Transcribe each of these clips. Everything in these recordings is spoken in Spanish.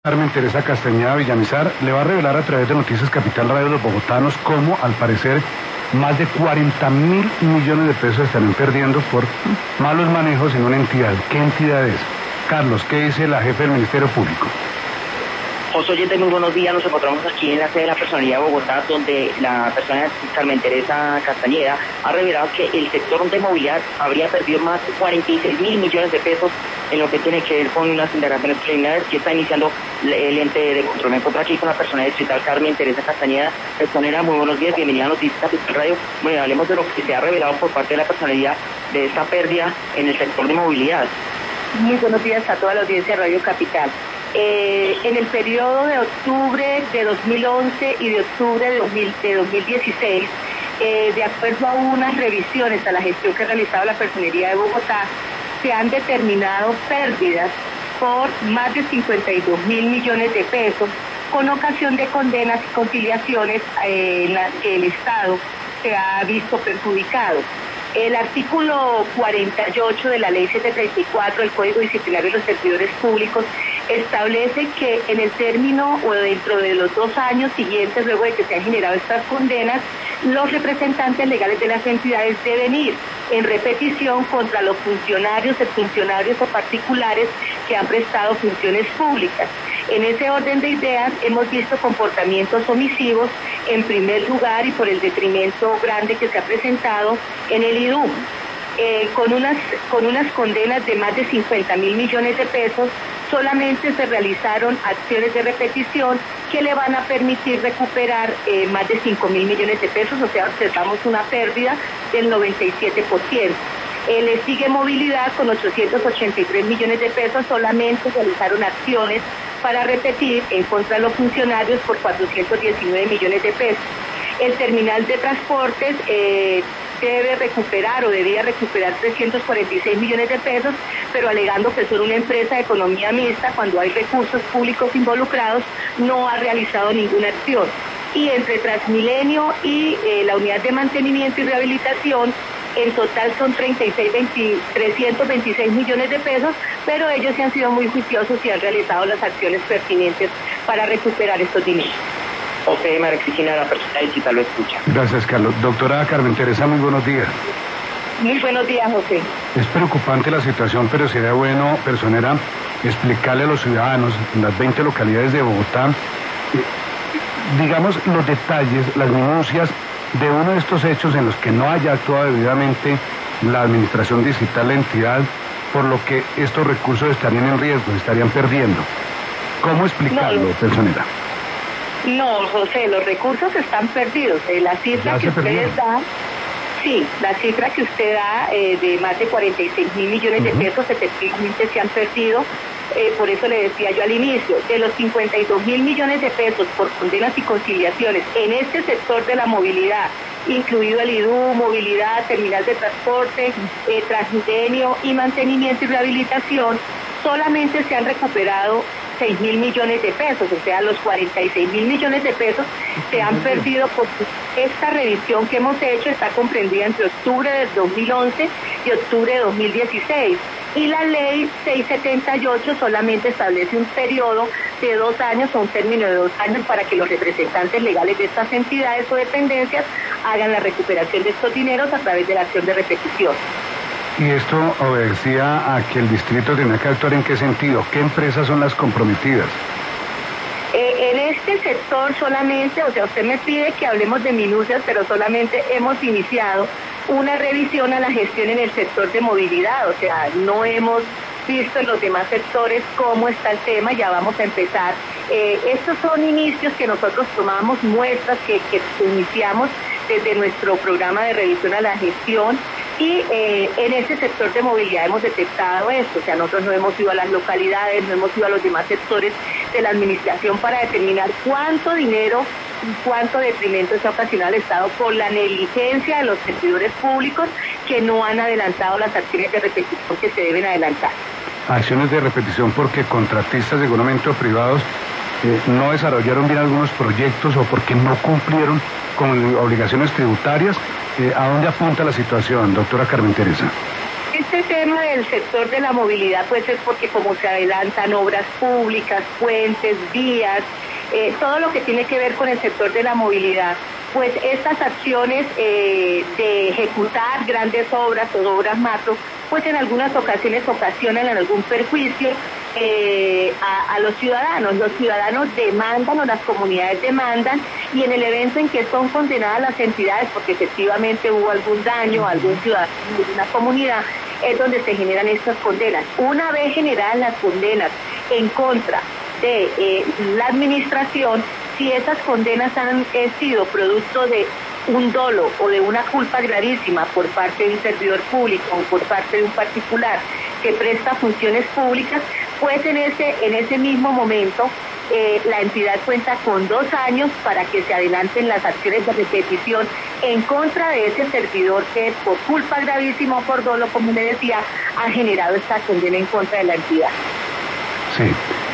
Carmen Teresa Castañeda Villamizar le va a revelar a través de Noticias Capital Radio los bogotanos cómo, al parecer, más de 40.000 millones de pesos estarán perdiendo por malos manejos en una entidad. ¿Qué entidad es? Carlos, ¿qué dice la jefe del Ministerio Público? José oyente, muy buenos días. Nos encontramos aquí en la sede de la Personería de Bogotá, donde la persona Carmen Teresa Castañeda ha revelado que el sector de movilidad habría perdido más de 46.000 millones de pesos en lo que tiene que ver con unas indagaciones preliminares que está iniciando el ente de control. Me encuentro aquí con la persona distrital Carmen Teresa Castañeda. Personera, muy buenos días, bienvenida a Noticias Capital Radio. Bueno, hablemos de lo que se ha revelado por parte de la personería de esta pérdida en el sector de movilidad. Muy buenos días a toda la audiencia de Radio Capital. En el periodo de octubre de 2011 y de octubre de 2016, de acuerdo a unas revisiones a la gestión que ha realizado la Personería de Bogotá, se han determinado pérdidas por más de 52.000 millones de pesos con ocasión de condenas y conciliaciones en las que el Estado se ha visto perjudicado. El artículo 48 de la Ley 734 del Código Disciplinario de los Servidores Públicos establece que en el término o dentro de los 2 años siguientes, luego de que se han generado estas condenas, los representantes legales de las entidades deben ir en repetición contra los funcionarios, exfuncionarios o particulares que han prestado funciones públicas. En ese orden de ideas hemos visto comportamientos omisivos en primer lugar y por el detrimento grande que se ha presentado en el IDUM. Con unas condenas de más de 50.000 millones de pesos, solamente se realizaron acciones de repetición que le van a permitir recuperar más de 5.000 millones de pesos, o sea, observamos una pérdida del 97%. Le sigue movilidad con 883 millones de pesos, solamente realizaron acciones para repetir en contra de los funcionarios por 419 millones de pesos. El terminal de transportes debe recuperar o debería recuperar 346 millones de pesos, pero alegando que son una empresa de economía mixta, cuando hay recursos públicos involucrados, no ha realizado ninguna acción. Y entre Transmilenio y la unidad de mantenimiento y rehabilitación, en total son 326 millones de pesos, pero ellos sí han sido muy juiciosos y han realizado las acciones pertinentes para recuperar estos dineros. José María Cristina, la persona digital, lo escucha. Gracias, Carlos. Doctora Carmen Teresa, muy buenos días. Muy buenos días, José. Es preocupante la situación, pero sería bueno, personera, explicarle a los ciudadanos en las 20 localidades de Bogotá, digamos, los detalles, las minucias de uno de estos hechos en los que no haya actuado debidamente la administración digital, la entidad, por lo que estos recursos estarían en riesgo, estarían perdiendo. ¿Cómo explicarlo, personera? No, José, los recursos están perdidos. La cifra que ustedes dan, sí, la cifra que usted da de más de 46.000 millones de pesos efectivamente se han perdido. Por eso le decía yo al inicio, de los 52.000 millones de pesos por condenas y conciliaciones en este sector de la movilidad, incluido el IDU, movilidad, terminal de transporte, Transmilenio y mantenimiento y rehabilitación, solamente se han recuperado 6.000 millones de pesos, o sea, los 46.000 millones de pesos se han perdido porque esta revisión que hemos hecho está comprendida entre octubre del 2011 y octubre de 2016. Y la ley 678 solamente establece un periodo de 2 años o un término de 2 años para que los representantes legales de estas entidades o dependencias hagan la recuperación de estos dineros a través de la acción de repetición. ¿Y esto obedecía a que el distrito tenía que actuar en qué sentido? ¿Qué empresas son las comprometidas? En este sector solamente, o sea, usted me pide que hablemos de minucias, pero solamente hemos iniciado una revisión a la gestión en el sector de movilidad, o sea, no hemos visto en los demás sectores cómo está el tema, ya vamos a empezar. Estos son inicios que nosotros tomamos, muestras que iniciamos desde nuestro programa de revisión a la gestión. Y en ese sector de movilidad hemos detectado esto, o sea, nosotros no hemos ido a las localidades, no hemos ido a los demás sectores de la administración para determinar cuánto dinero y cuánto detrimento se ha ocasionado al Estado por la negligencia de los servidores públicos que no han adelantado las acciones de repetición que se deben adelantar. Acciones de repetición porque contratistas de gobierno privados no desarrollaron bien algunos proyectos o porque no cumplieron con obligaciones tributarias. ¿A dónde apunta la situación, doctora Carmen Teresa? este tema del sector de la movilidad, pues es porque como se adelantan obras públicas, puentes, vías, todo lo que tiene que ver con el sector de la movilidad, pues estas acciones de ejecutar grandes obras o obras macro, pues en algunas ocasiones ocasionan algún perjuicio a los ciudadanos. Los ciudadanos demandan o las comunidades demandan, y en el evento en que son condenadas las entidades porque efectivamente hubo algún daño a algún ciudadano de una comunidad, es donde se generan estas condenas. Una vez generadas las condenas en contra de la administración, si esas condenas han sido producto de un dolo o de una culpa gravísima por parte de un servidor público o por parte de un particular que presta funciones públicas, pues en ese mismo momento la entidad cuenta con 2 años para que se adelanten las acciones de repetición en contra de ese servidor que por culpa gravísima o por dolo, como le decía, ha generado esta condena en contra de la entidad. Sí.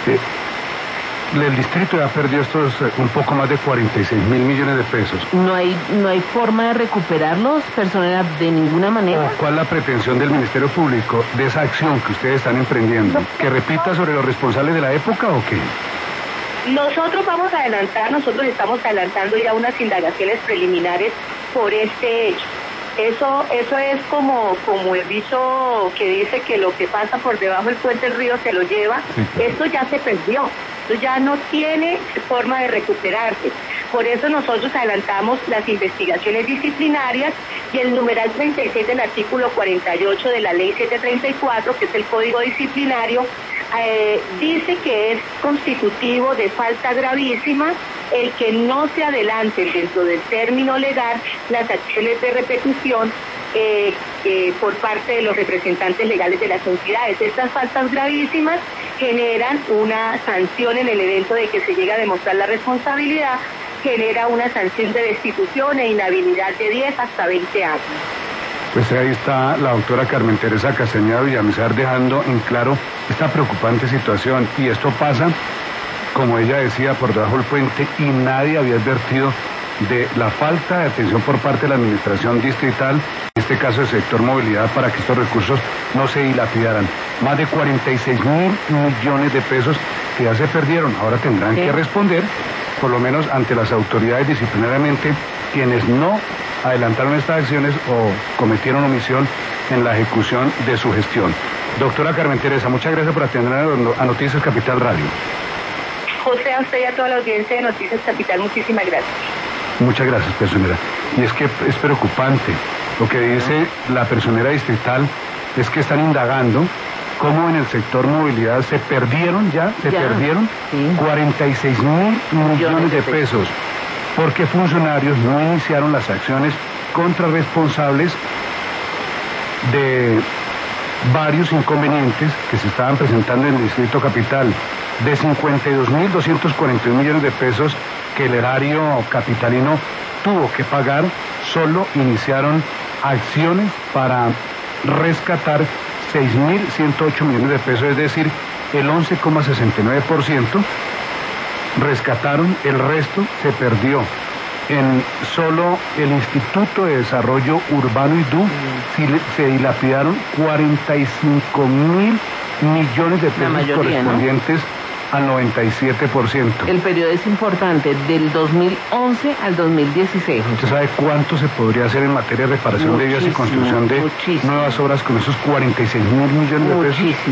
El distrito ya perdió un poco más de 46.000 millones de pesos. ¿No hay forma de recuperarlos, personera, de ninguna manera? ¿Cuál es la pretensión del Ministerio Público de esa acción que ustedes están emprendiendo? ¿Que repita sobre los responsables de la época o qué? Nosotros estamos adelantando ya unas indagaciones preliminares por este hecho. Eso es como el dicho que dice que lo que pasa por debajo del puente del río se lo lleva. Esto ya se perdió, esto ya no tiene forma de recuperarse. Por eso nosotros adelantamos las investigaciones disciplinarias, y el numeral 36 del artículo 48 de la ley 734, que es el Código Disciplinario, dice que es constitutivo de falta gravísima el que no se adelanten dentro del término legal las acciones de repetición por parte de los representantes legales de las entidades. Estas faltas gravísimas generan una sanción en el evento de que se llegue a demostrar la responsabilidad, genera una sanción de destitución e inhabilidad de 10 hasta 20 años. Pues ahí está la doctora Carmen Teresa Castañeda Villamizar dejando en claro esta preocupante situación, y esto pasa, como ella decía, por debajo del puente, y nadie había advertido de la falta de atención por parte de la administración distrital, en este caso el sector movilidad, para que estos recursos no se dilapidaran. Más de 46.000 millones de pesos que ya se perdieron. Ahora tendrán que responder, por lo menos ante las autoridades disciplinariamente, quienes no adelantaron estas acciones o cometieron omisión en la ejecución de su gestión. Doctora Carmen Teresa, muchas gracias por atender a Noticias Capital Radio. José, a usted y a toda la audiencia de Noticias Capital, muchísimas gracias. Muchas gracias, personera. Y es que es preocupante. Lo que dice la personera distrital es que están indagando cómo en el sector movilidad se perdieron 46.000 millones de pesos, porque funcionarios no iniciaron las acciones contra responsables de varios inconvenientes que se estaban presentando en el Distrito Capital. De 52.241 millones de pesos que el erario capitalino tuvo que pagar, solo iniciaron acciones para rescatar 6.108 millones de pesos, es decir, el 11,69%. Rescataron, el resto se perdió. En solo el Instituto de Desarrollo Urbano IDU se dilapidaron 45.000 millones de pesos correspondientes, ¿no?, al 97%. El periodo es importante, del 2011 al 2016. ¿Usted sabe cuánto se podría hacer en materia de reparación de vías y construcción de nuevas obras con esos 46.000 millones de pesos?